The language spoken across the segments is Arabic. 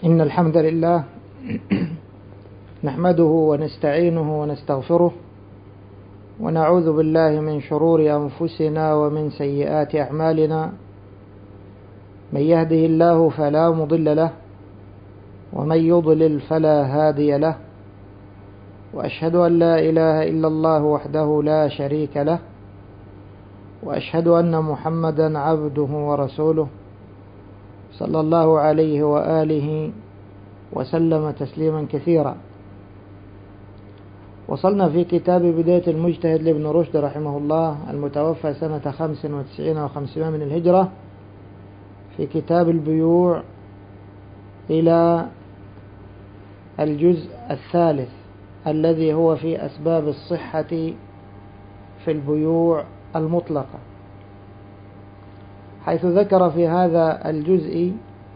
إن الحمد لله نحمده ونستعينه ونستغفره ونعوذ بالله من شرور أنفسنا ومن سيئات أعمالنا. من يهده الله فلا مضل له ومن يضلل فلا هادي له، وأشهد أن لا إله إلا الله وحده لا شريك له، وأشهد أن محمدا عبده ورسوله صلى الله عليه وآله وسلم تسليما كثيرا. وصلنا في كتاب بداية المجتهد لابن رشد رحمه الله المتوفى سنة 95 و500 من الهجرة، في كتاب البيوع، إلى الجزء الثالث الذي هو في أسباب الصحة في البيوع المطلقة، حيث ذكر في هذا الجزء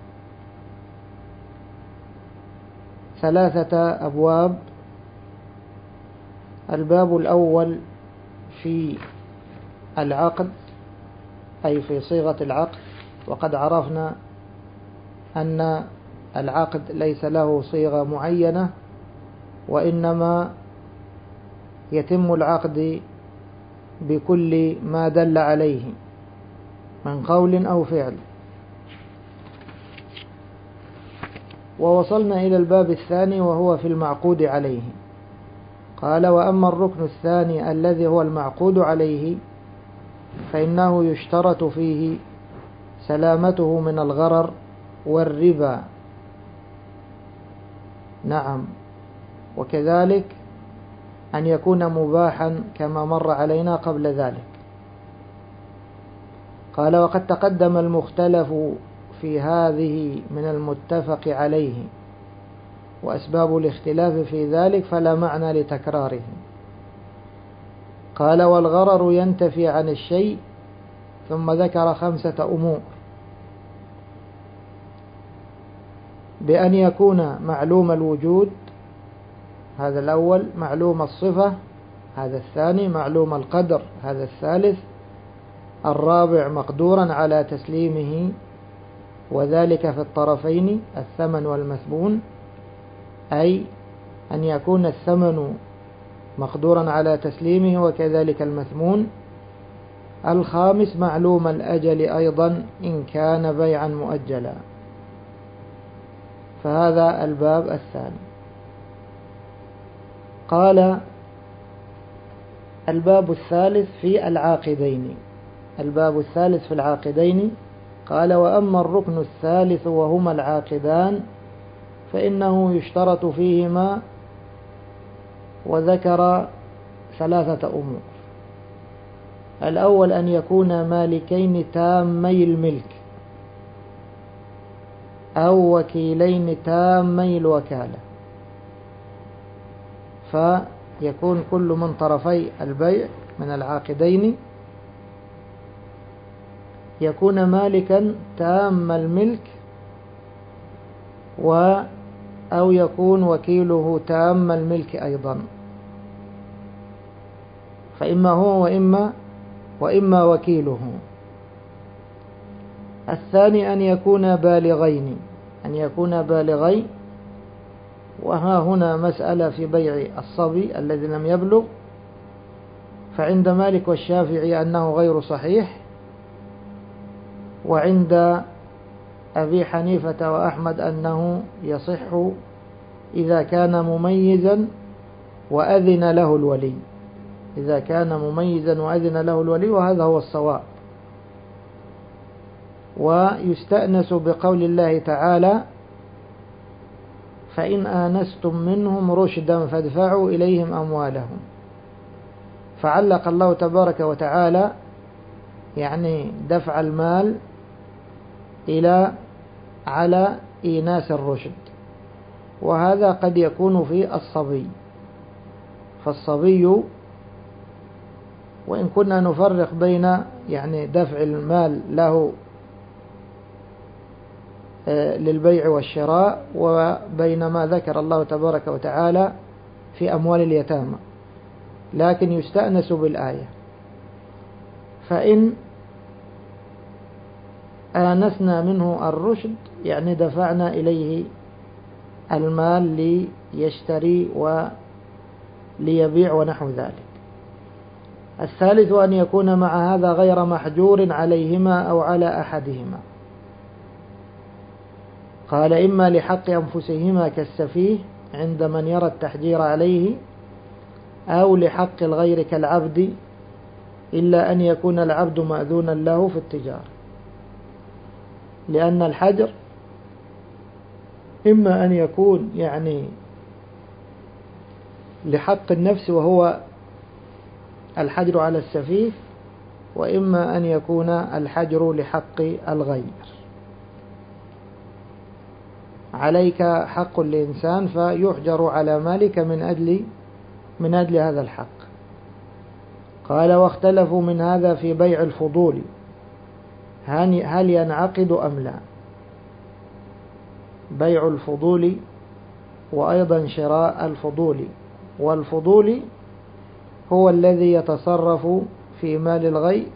3 أبواب. الباب الأول في العقد، أي في صيغة العقد، وقد عرفنا أن العقد ليس له صيغة معينة، وإنما يتم العقد بكل ما دل عليه من قول أو فعل. ووصلنا إلى الباب الثاني وهو في المعقود عليه. قال: وأما الركن الثاني الذي هو المعقود عليه فإنه يشترط فيه سلامته من الغرر والربا. نعم، وكذلك أن يكون مباحا كما مر علينا قبل ذلك. قال: وقد تقدم المختلف في هذه من المتفق عليه، وأسباب الاختلاف في ذلك فلا معنى لتكراره. قال: والغرر ينتفي عن الشيء، ثم ذكر 5 أمور: بأن يكون معلوم الوجود، هذا الأول، معلوم الصفة، هذا الثاني، معلوم القدر، هذا الثالث، الرابع مقدورا على تسليمه، وذلك في الطرفين الثمن والمثمون، أي أن يكون الثمن مقدورا على تسليمه وكذلك المثمون. الخامس معلوم الأجل أيضا إن كان بيعا مؤجلا. فهذا الباب الثاني. قال: الباب الثالث في العاقدين. الباب الثالث في العاقدين. قال: وأما الركن الثالث وهما العاقدان فإنه يشترط فيهما، وذكر 3 أمور. الأول أن يكون مالكين تامي الملك أو وكيلين تامي الوكالة، فيكون كل من طرفي البيع من العاقدين يكون مالكا تام الملك، أو يكون وكيله تام الملك أيضا، فإما هو وإما وكيله. الثاني أن يكون بالغين، وها هنا مسألة في بيع الصبي الذي لم يبلغ، فعند مالك والشافعي أنه غير صحيح، وعند أبي حنيفة وأحمد أنه يصح إذا كان مميزا وأذن له الولي، وهذا هو الصواب. ويستأنس بقول الله تعالى: فإن آنستم منهم رشدا فادفعوا إليهم أموالهم. فعلق الله تبارك وتعالى يعني دفع المال على إيناس الرشد، وهذا قد يكون في الصبي. فالصبي، وإن كنا نفرق بين دفع المال له للبيع والشراء وبين ما ذكر الله تبارك وتعالى في أموال اليتامى، لكن يستأنس بالآية: فإن آنسنا منه الرشد، يعني دفعنا إليه المال ليشتري وليبيع ونحو ذلك. الثالث أن يكون مع هذا غير محجور عليهما أو على أحدهما. قال إما لحق أنفسهما كالسفيه عند من يرى التحجير عليه، أو لحق الغير كالعبد، إلا أن يكون العبد مأذونا له في التجارة، لأن الحجر إما أن يكون يعني لحق النفس وهو الحجر على السفيه، وإما أن يكون الحجر لحق الغير. عليك حق الإنسان فيحجر على مالك من أجل هذا الحق. قال واختلفوا من هذا في بيع الفضول، هل ينعقد أم لا؟ بيع الفضول وأيضا شراء الفضول. والفضول هو الذي يتصرف في مال الغير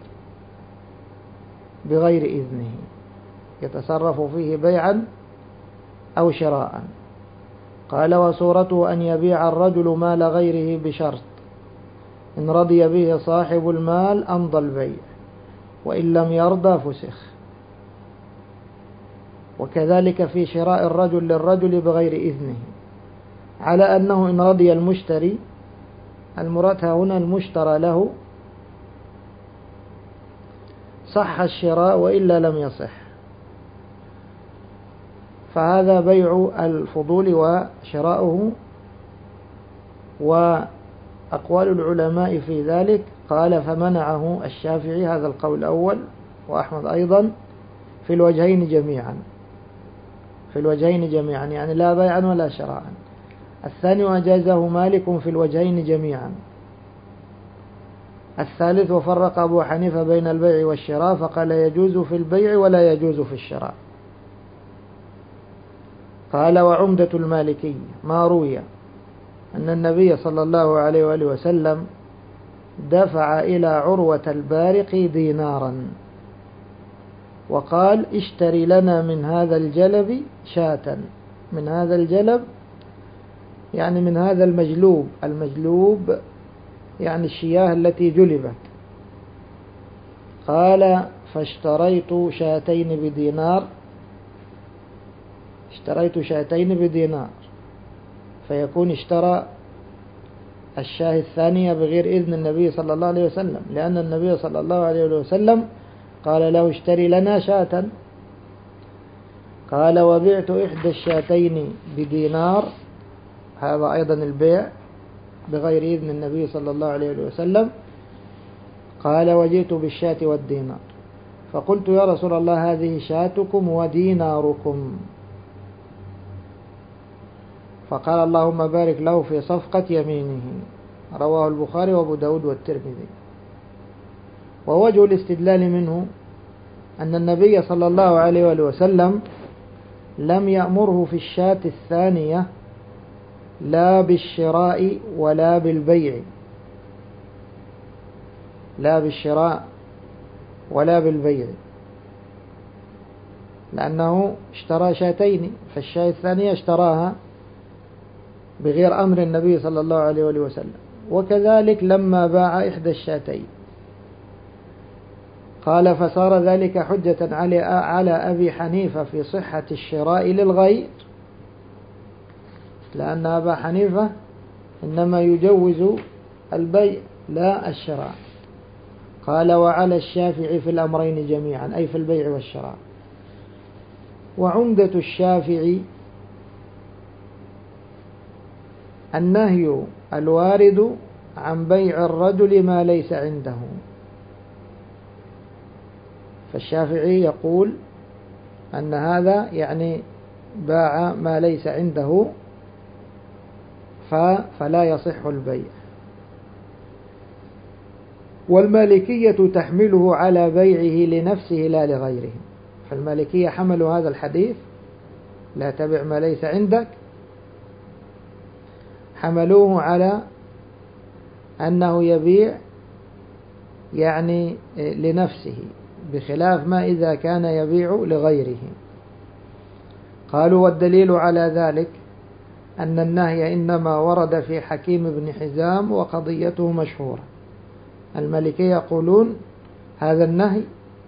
بغير إذنه، يتصرف فيه بيعا أو شراء. قال وصورته أن يبيع الرجل مال غيره بشرط إن رضي به صاحب المال أمضى البيع، وإن لم يرضى فسخ. وكذلك في شراء الرجل للرجل بغير إذنه، على أنه إن رضي المشتري، المراد هنا المشترى له، صح الشراء وإلا لم يصح. فهذا بيع الفضول وشراؤه. وأقوال العلماء في ذلك، قال فمنعه الشافعي، هذا القول الأول، وأحمد أيضا، في الوجهين جميعا، يعني لا بيعا ولا شراء. الثاني أجازه مالك في الوجهين جميعا. الثالث وفرق أبو حنيفة بين البيع والشراء، فقال يجوز في البيع ولا يجوز في الشراء. قال وعمدة المالكي ما روي أن النبي صلى الله عليه وآله وسلم دفع إلى عروة البارق دينارا وقال اشتري لنا من هذا الجلب شاة. من هذا الجلب يعني من هذا المجلوب يعني الشياه التي جلبت. قال فاشتريت شاتين بدينار، فيكون اشترى الشاه الثانية بغير إذن النبي صلى الله عليه وسلم، لأن النبي صلى الله عليه وسلم قال له اشتري لنا شاة. قال وبعت إحدى الشاتين بدينار، هذا أيضا البيع بغير إذن النبي صلى الله عليه وسلم. قال وجئت بالشاة والدينار، فقلت يا رسول الله هذه شاتكم وديناركم، فقال اللهم بارك له في صفقة يمينه. رواه البخاري وابو داود والترمذي. ووجه الاستدلال منه أن النبي صلى الله عليه وآله وسلم لم يأمره في الشاة الثانية لا بالشراء ولا بالبيع، لأنه اشترى شاتين، فالشاة الثانية اشتراها بغير أمر النبي صلى الله عليه وسلم. وكذلك لما باع إحدى الشاتين قال فصار ذلك حجة على أبي حنيفة في صحة الشراء للغير، لأن أبا حنيفة إنما يجوز البيع لا الشراء. قال وعلى الشافعي في الأمرين جميعا، أي في البيع والشراء. وعمدة الشافعي النهي الوارد عن بيع الرجل ما ليس عنده. فالشافعي يقول أن هذا يعني باع ما ليس عنده فلا يصح البيع. والمالكية تحمله على بيعه لنفسه لا لغيره. فالمالكية حملوا هذا الحديث لا تبع ما ليس عندك، حملوه على أنه يبيع يعني لنفسه، بخلاف ما إذا كان يبيع لغيره. قالوا والدليل على ذلك أن النهي إنما ورد في حكيم بن حزام وقضيته مشهورة. المالكية يقولون هذا النهي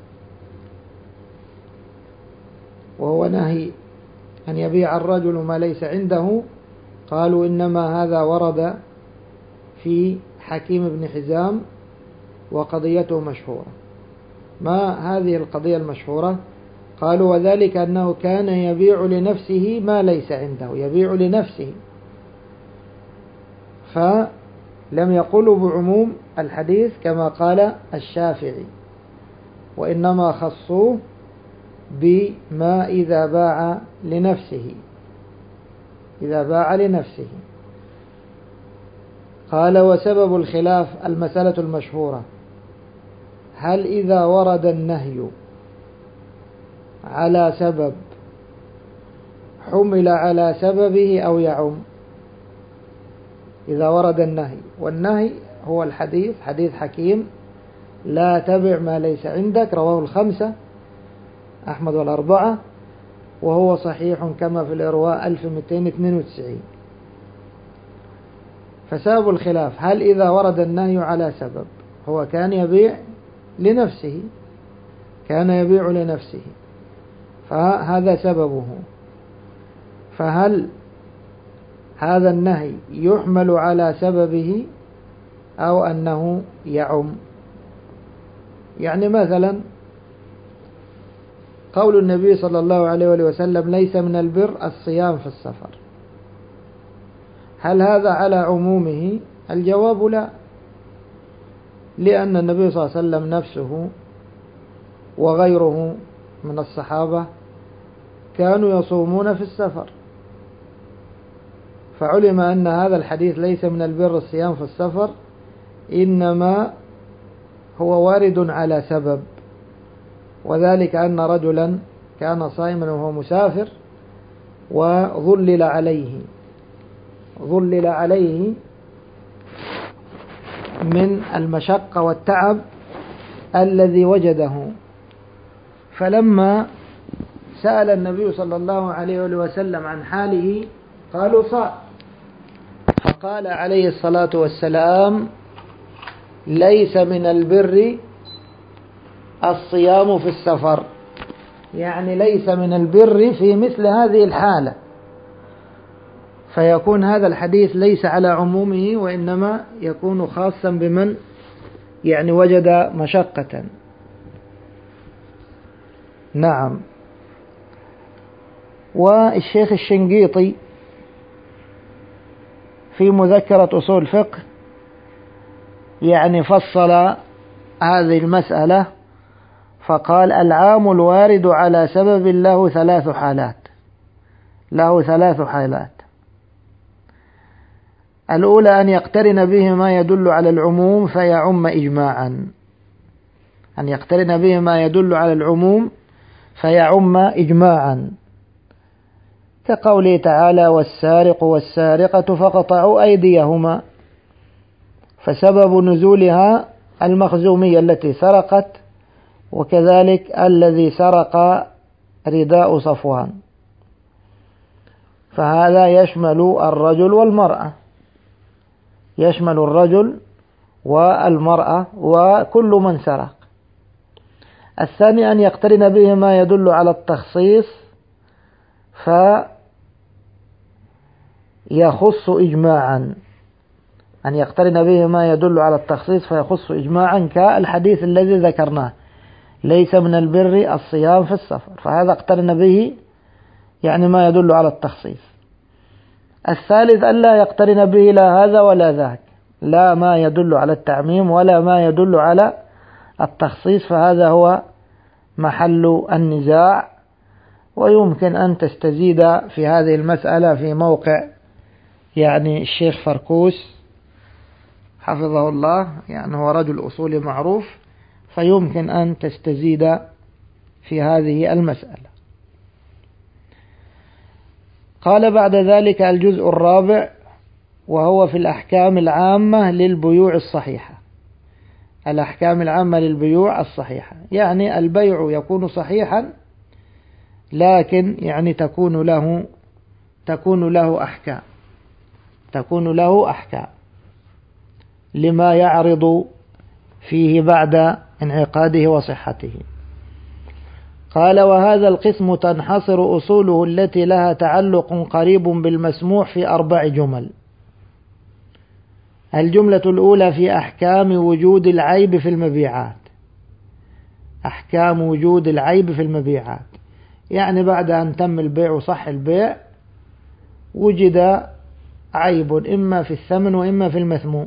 وهو نهي أن يبيع الرجل ما ليس عنده، قالوا إنما هذا ورد في حكيم بن حزام وقضيته مشهورة. ما هذه القضية المشهورة؟ قالوا وذلك أنه كان يبيع لنفسه ما ليس عنده، يبيع لنفسه، فلم يقولوا بعموم الحديث كما قال الشافعي، وإنما خصوه بما إذا باع لنفسه، إذا باع لنفسه. قال وسبب الخلاف المسألة المشهورة: هل إذا ورد النهي على سبب حمل على سببه أو يعم؟ إذا ورد النهي، والنهي هو الحديث، حديث حكيم لا تبع ما ليس عندك، رواه الخمسة أحمد والأربعة، وهو صحيح كما في الإرواء 1292. فسبب الخلاف: هل إذا ورد النهي على سبب، هو كان يبيع لنفسه، كان يبيع لنفسه فهذا سببه، فهل هذا النهي يحمل على سببه أو أنه يعم؟ يعني مثلا قول النبي صلى الله عليه وسلم: ليس من البر الصيام في السفر، هل هذا على عمومه؟ الجواب لا، لأن النبي صلى الله عليه وسلم نفسه وغيره من الصحابة كانوا يصومون في السفر، فعلم أن هذا الحديث ليس من البر الصيام في السفر إنما هو وارد على سبب، وذلك أن رجلا كان صائما وهو مسافر وظلل عليه من المشقة والتعب الذي وجده، فلما سأل النبي صلى الله عليه وسلم عن حاله قالوا صائم، فقال عليه الصلاة والسلام: ليس من البر الصيام في السفر، يعني ليس من البر في مثل هذه الحالة، فيكون هذا الحديث ليس على عمومه وإنما يكون خاصا بمن يعني وجد مشقة. نعم. والشيخ الشنقيطي في مذكرة أصول الفقه يعني فصل هذه المسألة فقال: العام الوارد على سبب له ثلاث حالات. الأولى أن يقترن به ما يدل على العموم فيعم إجماعا، كقوله تعالى: والسارق والسارقة فقطعوا أيديهما، فسبب نزولها المخزومية التي سرقت، وكذلك الذي سرق رداء صفوان، فهذا يشمل الرجل والمرأة وكل من سرق. الثاني أن يقترن به ما يدل على التخصيص فيخص إجماعا، كالحديث الذي ذكرناه: ليس من البر الصيام في السفر، فهذا اقترن به يعني ما يدل على التخصيص. الثالث ألا يقترن به لا هذا ولا ذاك، لا ما يدل على التعميم ولا ما يدل على التخصيص، فهذا هو محل النزاع. ويمكن أن تستزيد في هذه المسألة في موقع يعني الشيخ فركوس حفظه الله، يعني هو رجل أصولي معروف، فيمكن أن تستزيد في هذه المسألة. قال بعد ذلك: الجزء الرابع، وهو في الأحكام العامة للبيوع الصحيحة. يعني البيع يكون صحيحا لكن يعني تكون له أحكام. تكون له أحكام لما يعرض فيه بعد انعقاده وصحته. قال: وهذا القسم تنحصر أصوله التي لها تعلق قريب بالمسموح في 4 جمل. الجملة الأولى في أحكام وجود العيب في المبيعات. أحكام وجود العيب في المبيعات، يعني بعد أن تم البيع وصح البيع وجد عيب إما في الثمن وإما في المثمون.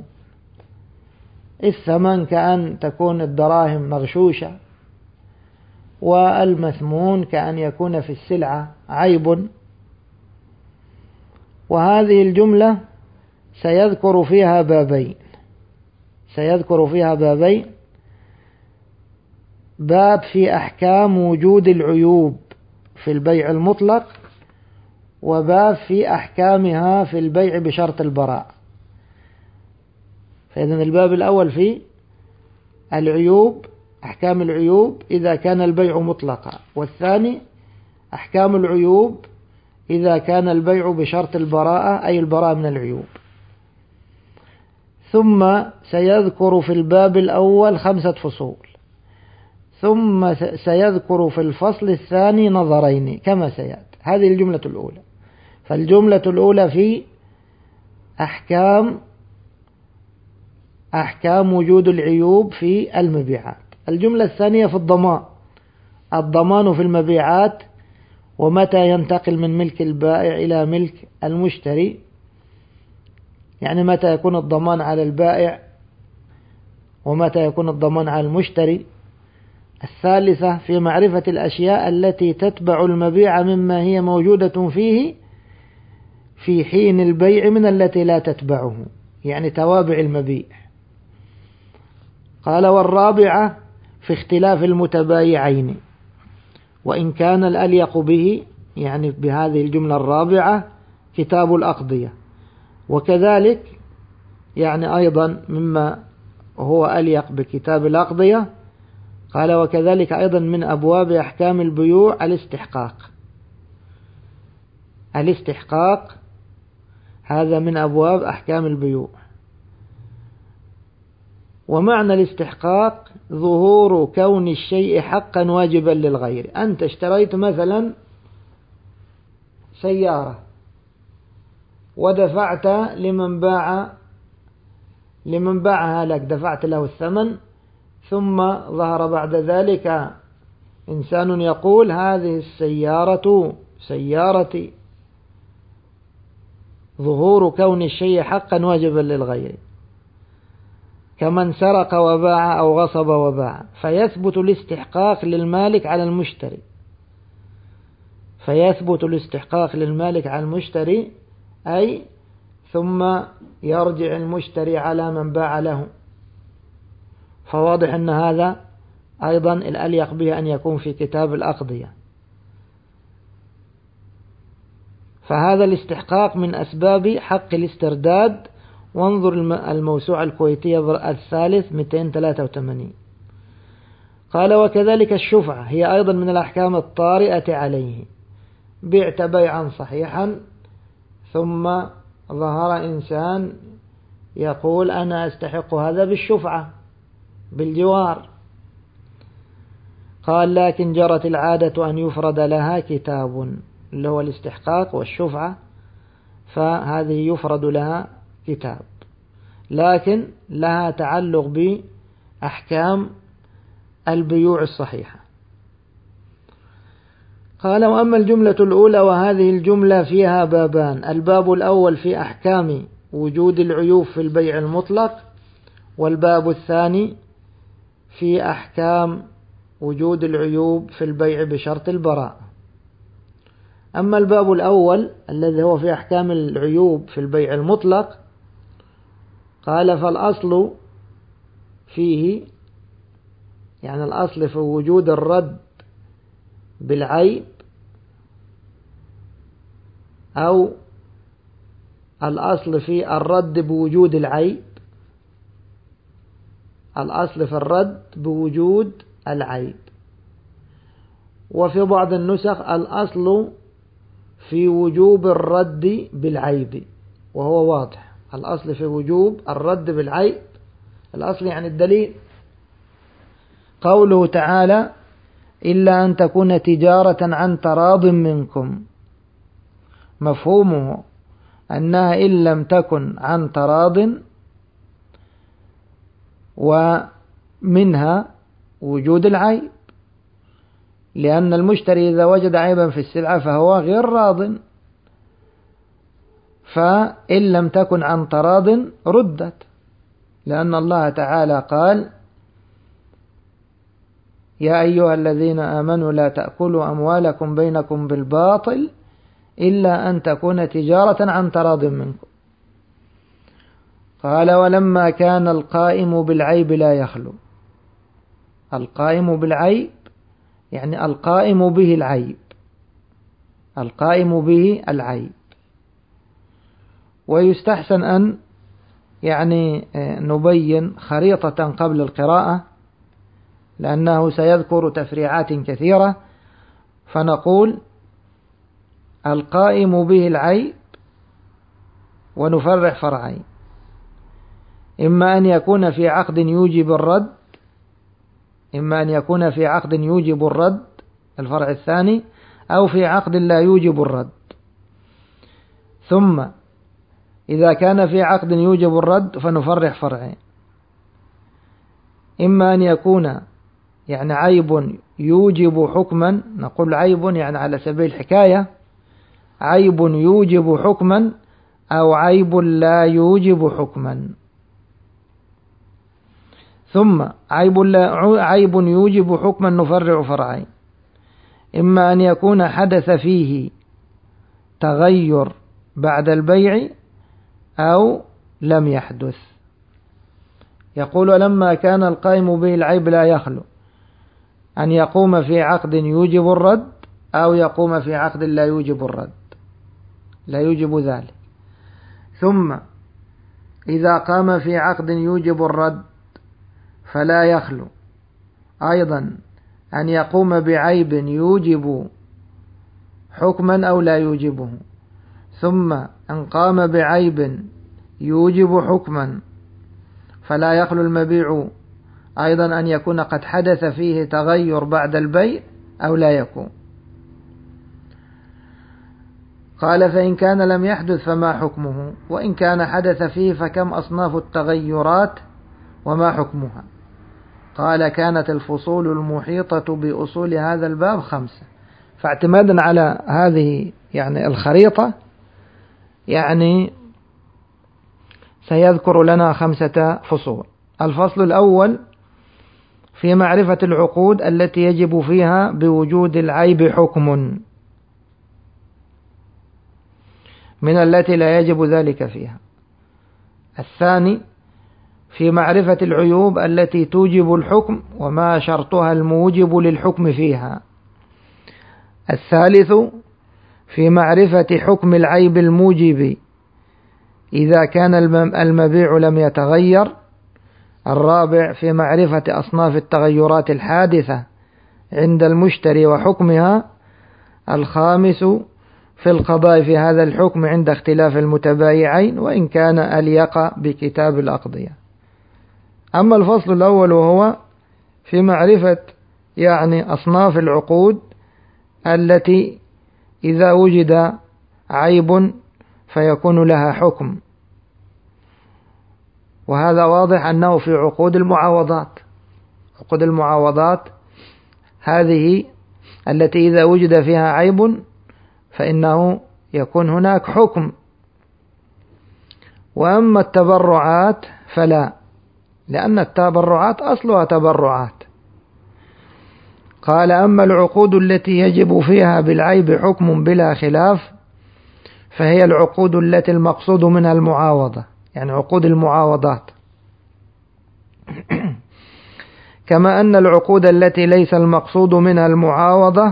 الثمن كأن تكون الدراهم مغشوشة، والمثمون كأن يكون في السلعة عيب. وهذه الجملة سيذكر فيها بابين: باب في أحكام وجود العيوب في البيع المطلق، وباب في أحكامها في البيع بشرط البراء. فإذن الباب الأول في العيوب، أحكام العيوب إذا كان البيع مطلقا، والثاني أحكام العيوب إذا كان البيع بشرط البراءة، أي البراءة من العيوب. ثم سيذكر في الباب الأول 5 فصول، ثم سيذكر في الفصل الثاني نظرين كما سيأتي. هذه الجملة الأولى. فالجملة الأولى في أحكام وجود العيوب في المبيعات. الجملة الثانية في الضمان في المبيعات، ومتى ينتقل من ملك البائع إلى ملك المشتري، يعني متى يكون الضمان على البائع ومتى يكون الضمان على المشتري. الثالثة في معرفة الأشياء التي تتبع المبيع مما هي موجودة فيه في حين البيع من التي لا تتبعه، يعني توابع المبيع. قال: والرابعة في اختلاف المتبايعين، وإن كان الأليق به، يعني بهذه الجملة الرابعة، كتاب الأقضية، وكذلك يعني أيضا مما هو أليق بكتاب الأقضية. قال: وكذلك أيضا من أبواب أحكام البيوع الاستحقاق، هذا من أبواب أحكام البيوع. ومعنى الاستحقاق ظهور كون الشيء حقا واجبا للغير. أنت اشتريت مثلا سيارة ودفعت لمن باعها لك، دفعت له الثمن، ثم ظهر بعد ذلك إنسان يقول: هذه السيارة سيارتي. ظهور كون الشيء حقا واجبا للغير، كمن سرق وباع أو غصب وباع، فيثبت الاستحقاق للمالك على المشتري، أي ثم يرجع المشتري على من باع له. فواضح أن هذا أيضا الأليق به أن يكون في كتاب الأقضية. فهذا الاستحقاق من أسباب حق الاسترداد. وانظر الموسوعة الكويتية الثالث 283. قال: وكذلك الشفعة هي أيضا من الأحكام الطارئة عليه. بعت بيعا صحيحا، ثم ظهر إنسان يقول: أنا أستحق هذا بالشفعة، بالجوار. قال: لكن جرت العادة أن يفرد لها كتاب، اللي هو الاستحقاق والشفعة، فهذه يفرد لها كتاب، لكن لها تعلق بأحكام البيوع الصحيحة. قال: وأما الجملة الأولى، وهذه الجملة فيها بابان: الباب الأول في أحكام وجود العيوب في البيع المطلق، والباب الثاني في أحكام وجود العيوب في البيع بشرط البراء. أما الباب الأول الذي هو في أحكام العيوب في البيع المطلق، قال: فالأصل فيه، يعني الأصل في وجود الرد بالعيب، أو الأصل في الرد بوجود العيب، الأصل في الرد بوجود العيب. وفي بعض النسخ الأصل في وجوب الرد بالعيب، وهو واضح. الأصل في وجوب الرد بالعيب، الأصل يعني الدليل. قوله تعالى إلا أن تكون تجارة عن تراض منكم، مفهومه أنها إن لم تكن عن تراض، ومنها وجود العيب، لأن المشتري إذا وجد عيبا في السلعة فهو غير راض، فإن لم تكن عن تراض ردت، لأن الله تعالى قال يا أيها الذين آمنوا لا تأكلوا أموالكم بينكم بالباطل إلا أن تكون تجارة عن تراض منكم. قال ولما كان القائم بالعيب لا يخلو. القائم بالعيب يعني القائم به العيب، القائم به العيب. ويستحسن أن يعني نبين خريطة قبل القراءة، لأنه سيذكر تفريعات كثيرة، فنقول القائم به العيب، ونفرع فرعين: إما أن يكون في عقد يوجب الرد، إما أن يكون في عقد يوجب الرد الفرع الثاني، أو في عقد لا يوجب الرد. ثم إذا كان في عقد يوجب الرد فنفرع فرعين: إما أن يكون يعني عيب يوجب حكما، نقول عيب يعني على سبيل الحكاية، عيب يوجب حكما أو عيب لا يوجب حكما. ثم عيب يوجب حكما نفرع فرعين: إما أن يكون حدث فيه تغير بعد البيع أو لم يحدث. يقول لما كان القائم به العيب لا يخلو أن يقوم في عقد يوجب الرد أو يقوم في عقد لا يوجب الرد، لا يوجب ذلك. ثم إذا قام في عقد يوجب الرد فلا يخلو أيضا أن يقوم بعيب يوجب حكما أو لا يوجبه. ثم إن قام بعيب يوجب حكما فلا يخلو المبيع أيضا أن يكون قد حدث فيه تغير بعد البيع أو لا يكون. قال فإن كان لم يحدث فما حكمه، وإن كان حدث فيه فكم أصناف التغيرات وما حكمها؟ قال كانت الفصول المحيطة بأصول هذا الباب 5. فاعتمادا على هذه يعني الخريطة يعني سيذكر لنا 5 فصول. الفصل الأول في معرفة العقود التي يجب فيها بوجود العيب حكم من التي لا يجب ذلك فيها. الثاني في معرفة العيوب التي توجب الحكم وما شرطها الموجب للحكم فيها. الثالث في معرفة حكم العيب الموجب إذا كان المبيع لم يتغير. الرابع في معرفة أصناف التغيرات الحادثة عند المشتري وحكمها. الخامس في القضاء في هذا الحكم عند اختلاف المتبايعين وإن كان أليق بكتاب الأقضية. أما الفصل الأول وهو في معرفة يعني أصناف العقود التي إذا وجد عيب فيكون لها حكم، وهذا واضح أنه في عقود المعاوضات. عقود المعاوضات هذه التي إذا وجد فيها عيب فإنه يكون هناك حكم. وأما التبرعات فلا، لأن التبرعات أصلها تبرعات. قال أما العقود التي يجب فيها بالعيب حكم بلا خلاف فهي العقود التي المقصود منها المعاوضة، يعني عقود المعاوضات. كما أن العقود التي ليس المقصود منها المعاوضة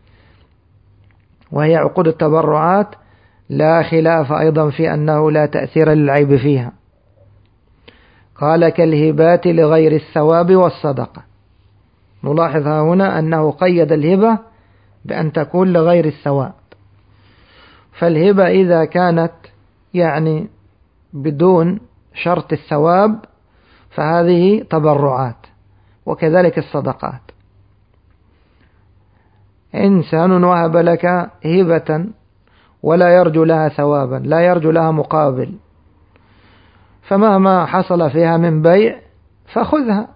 وهي عقود التبرعات لا خلاف أيضا في أنه لا تأثير للعيب فيها. قال كالهبات لغير الثواب والصدقة. نلاحظ هنا أنه قيد الهبة بأن تكون لغير الثواب. فالهبة إذا كانت يعني بدون شرط الثواب فهذه تبرعات، وكذلك الصدقات. إنسان وهب لك هبة ولا يرجو لها ثوابا، لا يرجو لها مقابل، فمهما حصل فيها من بيع فخذها،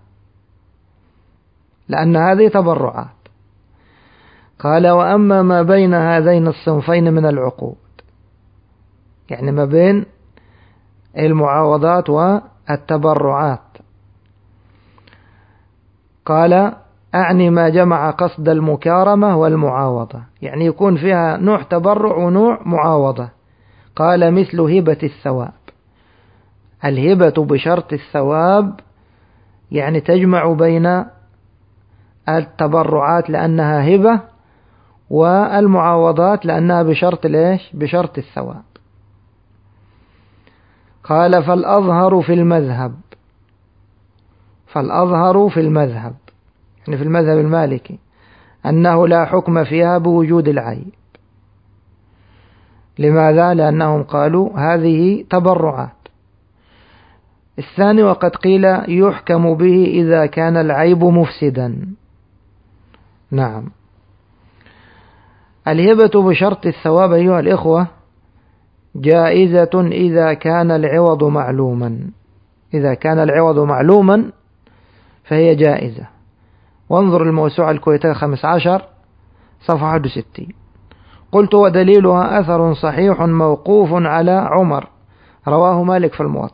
لأن هذه تبرعات. قال: وأما ما بين هذين الصنفين من العقود، يعني ما بين المعاوضات والتبرعات، قال: أعني ما جمع قصد المكارمة والمعاوضة، يعني يكون فيها نوع تبرع ونوع معاوضة. قال: مثل هبة الثواب. الهبة بشرط الثواب يعني تجمع بين التبرعات لأنها هبة، والمعاوضات لأنها بشرط الإيش؟ بشرط الثواب. قال: فالأظهر في المذهب، فالأظهر في المذهب يعني في المذهب المالكي أنه لا حكم فيها بوجود العيب. لماذا؟ لأنهم قالوا هذه تبرعات. الثاني: وقد قيل يحكم به إذا كان العيب مفسدا. نعم، الهبة بشرط الثواب أيها الإخوة جائزة إذا كان العوض معلوما. إذا كان العوض معلوما فهي جائزة. وانظر الموسوعة الكويتية 15 صفحة 61. قلت: ودليلها أثر صحيح موقوف على عمر رواه مالك في الموطأ.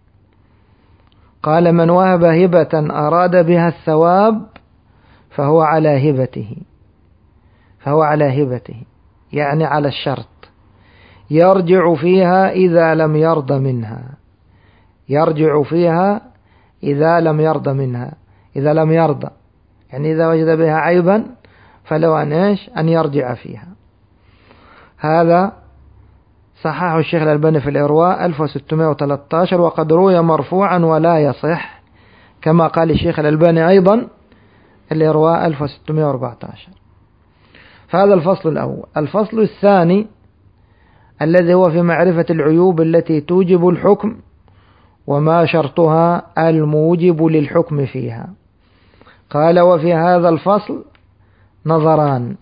قال: من وهب هبة أراد بها الثواب فهو على هبته، فهو على هبته يعني على الشرط، يرجع فيها إذا لم يرضى منها، يرجع فيها إذا لم يرضى منها، إذا لم يرضى يعني إذا وجد بها عيبا فلو أن يرجع فيها. هذا صححه الشيخ الألباني في الإرواء 1613، وقد روي مرفوعا ولا يصح، كما قال الشيخ الألباني أيضا الإرواء 1614. فهذا الفصل الأول. الفصل الثاني الذي هو في معرفة العيوب التي توجب الحكم وما شرطها الموجب للحكم فيها. قال: وفي هذا الفصل نظران: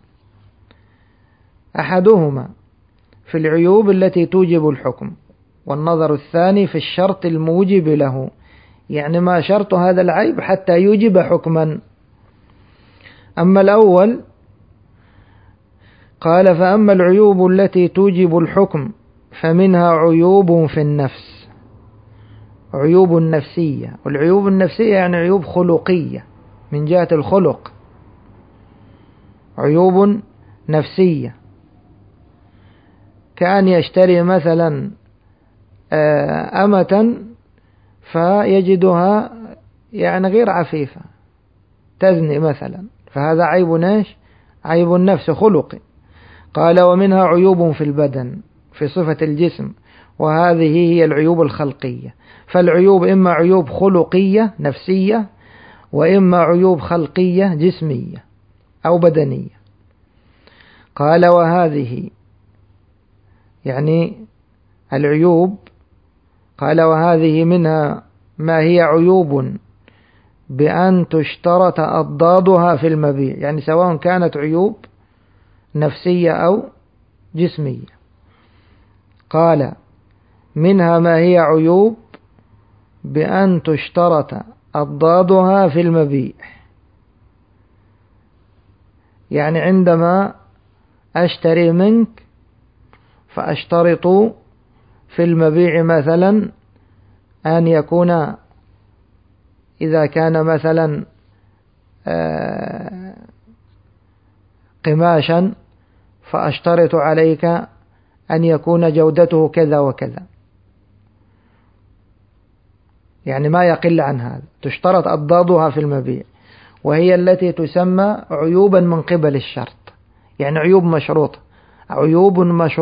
أحدهما في العيوب التي توجب الحكم، والنظر الثاني في الشرط الموجب له، يعني ما شرط هذا العيب حتى يوجب حكما. أما الأول قال: فأما العيوب التي توجب الحكم فمنها عيوب في النفس، عيوب نفسية. والعيوب النفسية يعني عيوب خلقية من جهة الخلق، عيوب نفسية، كأن يشتري مثلا أمة فيجدها يعني غير عفيفة تزني مثلا، فهذا عيب عيب النفس خلقي. قال: ومنها عيوب في البدن في صفة الجسم، وهذه هي العيوب الخلقية. فالعيوب إما عيوب خلقية نفسية، وإما عيوب خلقية جسمية أو بدنية. قال: وهذه يعني العيوب، قال: وهذه منها ما هي عيوب بأن تشترط أضدادها في المبيع، يعني سواء كانت عيوب نفسية أو جسمية. قال: منها ما هي عيوب بأن تشترط أضدادها في المبيع، يعني عندما أشتري منك فأشترط في المبيع مثلا أن يكون إذا كان مثلا قماشا فأشترط عليك أن يكون جودته كذا وكذا، يعني ما يقل عن هذا، تشترط أضدادها في المبيع، وهي التي تسمى عيوبا من قبل الشرط، يعني عيوب مشروطة، عيوب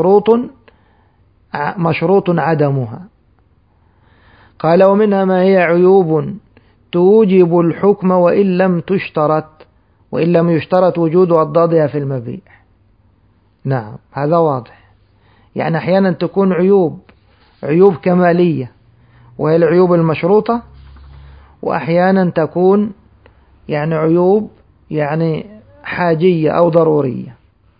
مشروط عدمها. قال: ومنها ما هي عيوب توجب الحكم وإن لم يشترط وجود أضدادها في المبيع. نعم، هذا واضح. يعني أحيانا تكون عيوب عيوب كمالية وهي العيوب المشروطة، وأحيانا تكون يعني عيوب يعني حاجية أو ضرورية.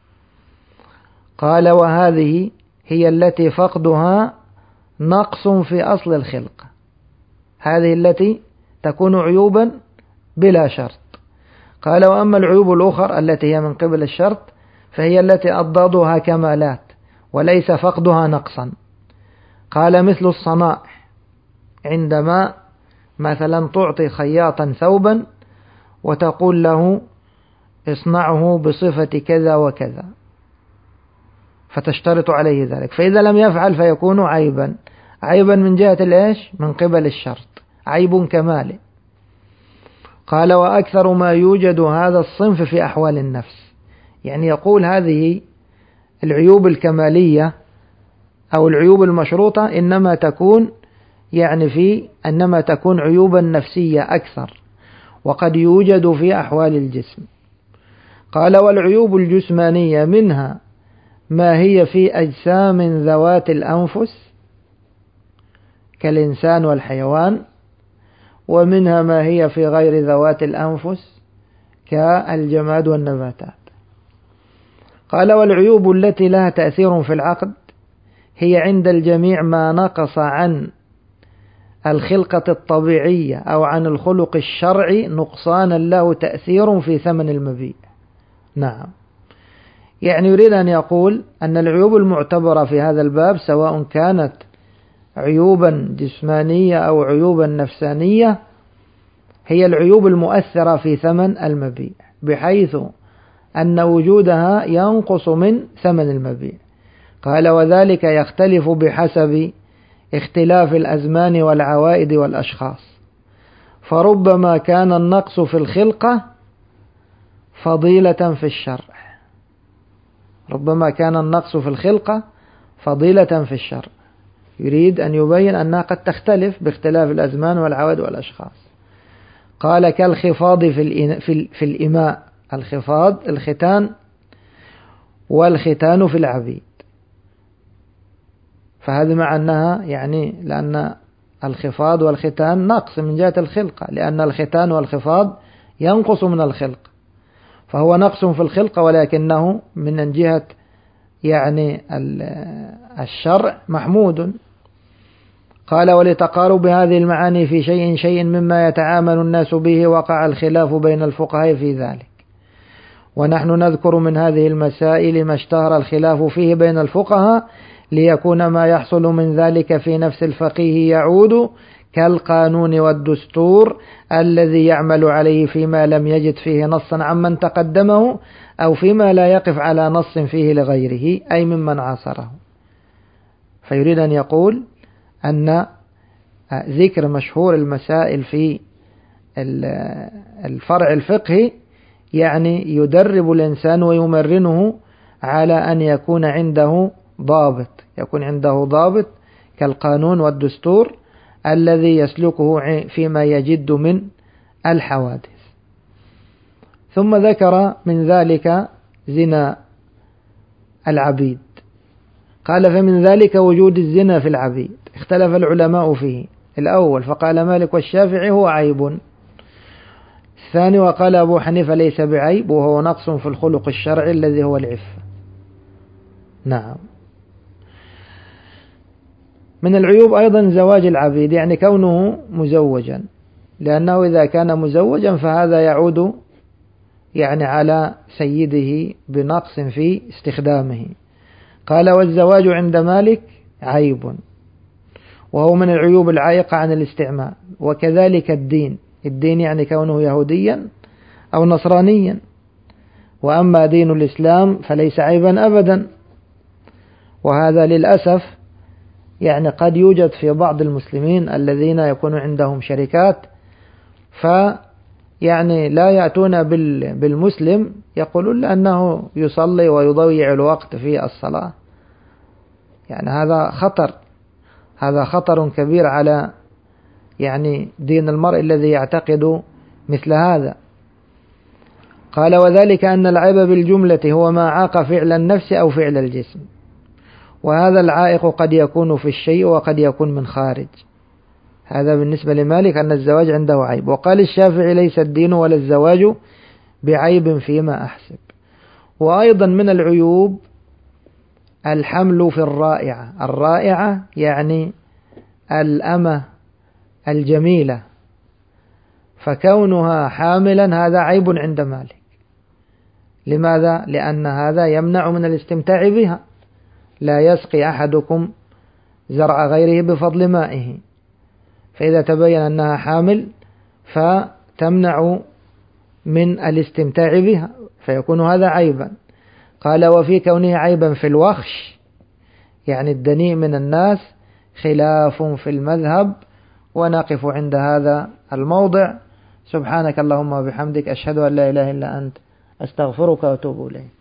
قال وهذه هي التي فقدها نقص في أصل الخلقة، هذه التي تكون عيوبا بلا شرط. قال وأما العيوب الأخرى التي هي من قبل الشرط فهي التي أضدادها كمالات وليس فقدها نقصا. قال مثل الصنائع، عندما مثلا تعطي خياطا ثوبا وتقول له اصنعه بصفة كذا وكذا، فتشترط عليه ذلك، فإذا لم يفعل فيكون عيبا. عيبا من جهة الإيش؟ من قبل الشرط، عيب كمالي. قال وأكثر ما يوجد هذا الصنف في أحوال النفس، يعني يقول هذه العيوب الكمالية أو العيوب المشروطة إنما تكون إنما تكون عيوبا نفسية أكثر، وقد يوجد في أحوال الجسم. قال والعيوب الجسمانية منها ما هي في أجسام ذوات الأنفس كالإنسان والحيوان، ومنها ما هي في غير ذوات الأنفس كالجماد والنباتات. قال والعيوب التي لها تأثير في العقد هي عند الجميع ما نقص عن الخلقة الطبيعية أو عن الخلق الشرعي نقصانا له تأثير في ثمن المبيع. نعم، يعني يريد أن يقول أن العيوب المعتبرة في هذا الباب سواء كانت عيوبا جسمانية أو عيوبا نفسانية هي العيوب المؤثرة في ثمن المبيع، بحيث أن وجودها ينقص من ثمن المبيع. قال وذلك يختلف بحسب اختلاف الأزمان والعوائد والأشخاص، فربما كان النقص في الخلقة فضيلة في الشرع، ربما كان النقص في الخلقة فضيلة في الشرع. يريد أن يبين أنها قد تختلف باختلاف الأزمان والعوائد والأشخاص. قال كالخفاض في الإماء، الخفاض الختان، والختان في العبيد، فهذا مع أنها لأن الخفاض والختان نقص من جهة الخلقة، لأن الختان والخفاض ينقص من الخلق، فهو نقص في الخلقة ولكنه من جهة الشرع محمود. قال ولتقارب هذه المعاني في شيء مما يتعامل الناس به وقع الخلاف بين الفقهاء في ذلك، ونحن نذكر من هذه المسائل ما اشتهر الخلاف فيه بين الفقهاء ليكون ما يحصل من ذلك في نفس الفقيه يعود كالقانون والدستور الذي يعمل عليه فيما لم يجد فيه نصا عمن تقدمه أو فيما لا يقف على نص فيه لغيره أي ممن عاصره. فيريد أن يقول أن ذكر مشهور المسائل في الفرع الفقهي يدرب الإنسان ويمرنه على أن يكون عنده ضابط كالقانون والدستور الذي يسلكه فيما يجد من الحوادث. ثم ذكر من ذلك زنا العبيد. قال فمن ذلك وجود الزنا في العبيد، اختلف العلماء فيه. الأول فقال مالك والشافعي هو عيب، الثاني وقال أبو حنيفة ليس بعيب وهو نقص في الخلق الشرعي الذي هو العفة. نعم. من العيوب أيضا زواج العبيد، كونه مزوجا، لأنه إذا كان مزوجا فهذا يعود على سيده بنقص في استخدامه. قال والزواج عند مالك عيب، وهو من العيوب العائقة عن الاستعمال. وكذلك الدين كونه يهوديا أو نصرانيا، وأما دين الإسلام فليس عيبا أبدا. وهذا للأسف قد يوجد في بعض المسلمين الذين يكون عندهم شركات لا يأتون بالمسلم، يقولون أنه يصلي ويضيع الوقت في الصلاة. هذا خطر كبير على دين المرء الذي يعتقد مثل هذا. قال وذلك أن العيب بالجملة هو ما عاق فعل النفس أو فعل الجسم، وهذا العائق قد يكون في الشيء وقد يكون من خارج. هذا بالنسبة لمالك أن الزواج عنده عيب. وقال الشافعي ليس الدين ولا الزواج بعيب فيما أحسب. وأيضا من العيوب الحمل في الرائعة. الرائعة يعني الأمة الجميلة، فكونها حاملا هذا عيب عند مالك. لماذا؟ لأن هذا يمنع من الاستمتاع بها. لا يسقي أحدكم زرع غيره بفضل مائه، فإذا تبين أنها حامل فتمنع من الاستمتاع بها، فيكون هذا عيبا. قال وفي كونه عيبا في الوخش يعني الدنيء من الناس خلاف في المذهب. ونقف عند هذا الموضع. سبحانك اللهم وبحمدك، أشهد أن لا إله إلا أنت، أستغفرك وأتوب إليك.